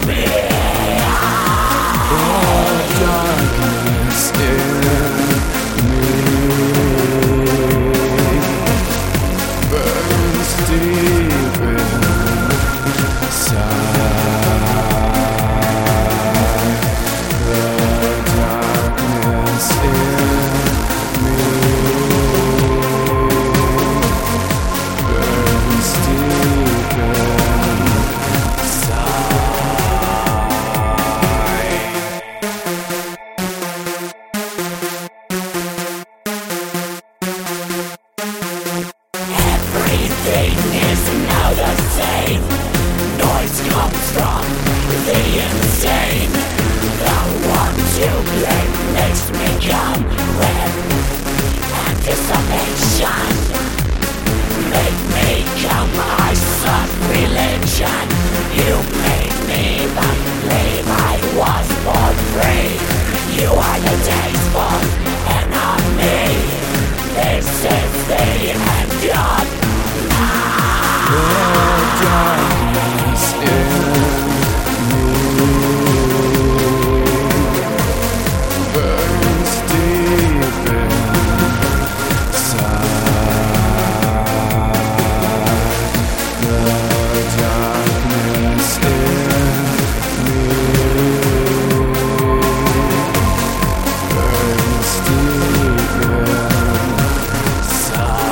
Everything is now the same. Noise comes from the insane. The one to blame makes me come with anticipation. Make me come, I sought religion. You made me believe I was born free. You are the tasteful enemy. This is the end of darkness in me burns deep inside. The darkness in me burns deep inside.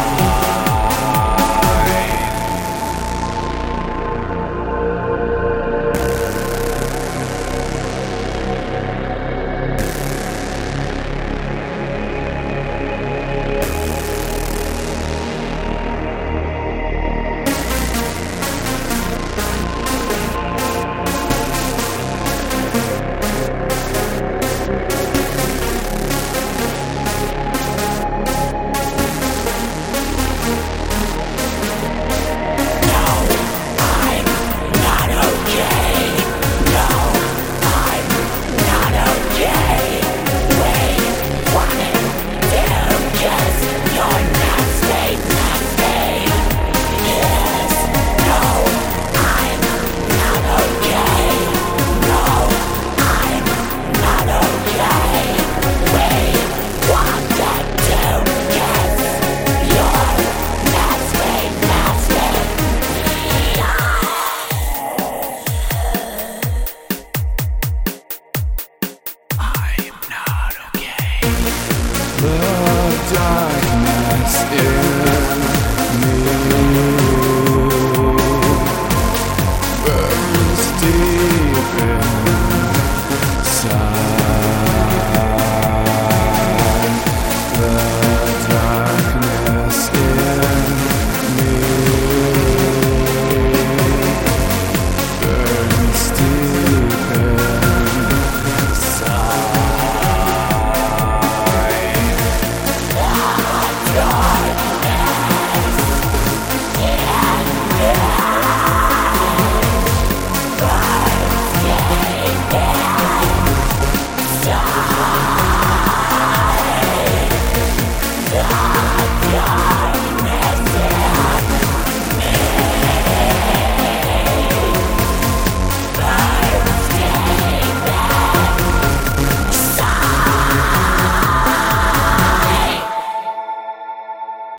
The darkness in me burns deep in